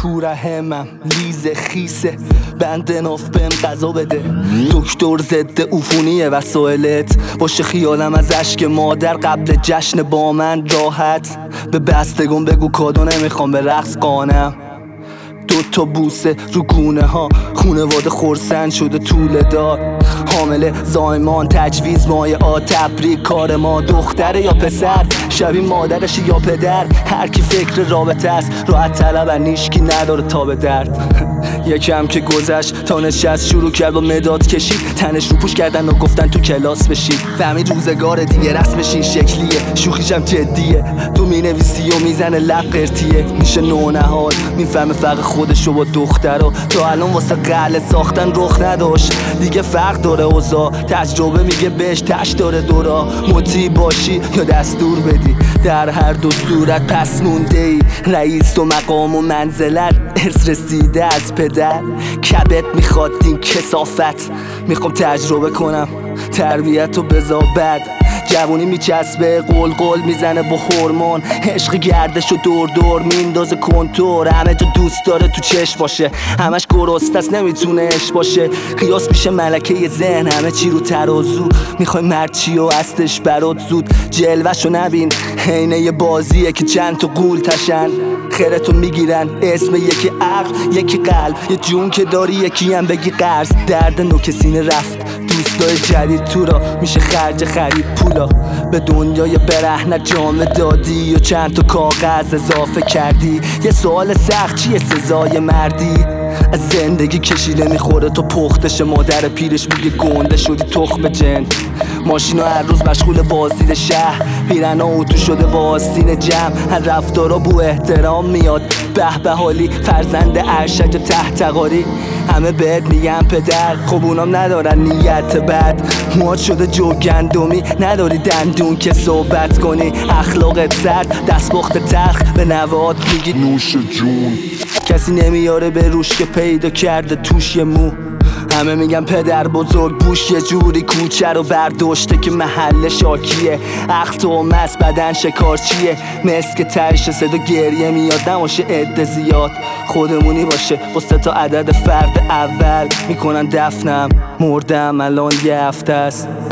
تو رحمم لیز خیسه بنده ناف بهم غذا بده. دکتر ضد عفونی وسایلت باشه خیالم از اشک مادر قبل جشن با من راحت. به بستگان بگو کادو نمیخوام به رقص قانم. 2 بوسه رو گونه ها خونواده خورسند شده طول دار. حامله زایمان تجویز مایه تبریک کار ما دختره یا پسر شبیه مادرش یا پدر. هر کی فکر رابطه است راحت طلب نیشکی نداره تا به درد. یکم که گذشت تا نشست شروع کرد با مداد کشید تنش رو پوش کردن و گفتن تو کلاس بشید. فهمید روزگار دیگه رسمش این شکلیه شوخیشم جدیه. تو مینویسی و میزنه لب قرتیه میشه نونهاد میفهمه فرق خودشو با دخترا. تا الان واسه قله ساختن رخ نداشت دیگه فرق داره اوضاع. تجربه میگه بهش تش داره دورا. مطیع باشی یا دستور بدی در هر دو صورت پس مونده ای. رئیس و مقام و منزلت ارث رسیده از پدر. کبت میخواد این کثافت میخوام تجربه کنم تربیت و بذار بد. جوونی میچسبه قل میزنه با هورمون. عشق گردش و دور میندازه کنتور. همه جا دوست داره تو چشم باشه همش گرسنه است نمیتونه اش باشه. قیاس میشه ملکه ذهن همه چی رو ترازو. میخوای مرچی و هستش برات زود جلوه‌شو نبین حینه یه بازیه که چند تا قول تشن خیرتو میگیرن. اسم یکی عقل یکی قلب یه جون که داری یکی هم بگی قرض. درد نوک سینه رفت دوستای جدید تو را میشه خرج خرید پولا. به دنیای برهنه جامه دادی و چند تا کاغذ اضافه کردی. یه سوال سخت چیه سزای مردی؟ از زندگی کشیده میخوره تو پختش. مادر پیرش میگه گنده شدی تخم جن. ماشینا هر روز مشغول بازدید شهر. پیرنا اوتو شده با آستین جمع. هر رفتارا بو احترام میاد به حالی فرزند ارشد و تحتقاری. همه بهت میگن پدر خب اونام ندارن نیت بد. موات شده جو گندمی نداری دندون که صحبت کنی. اخلاقت سرد دستپخت تلخ به نوات میگی نوش جون. کسی نمیاره به روش که پیدا کرده توش یه مو. همه میگن پدر بزرگ بوش یه جوری کوچه رو برداشته که محل شاکیه. عقل تومس بدن شکارچیه مسک ترش صدا گریه میاد. نماشه عده زیاد خودمونی باشه با 3 تا عدد فرد اول میکنن دفنم. مردم الان یه هفته است.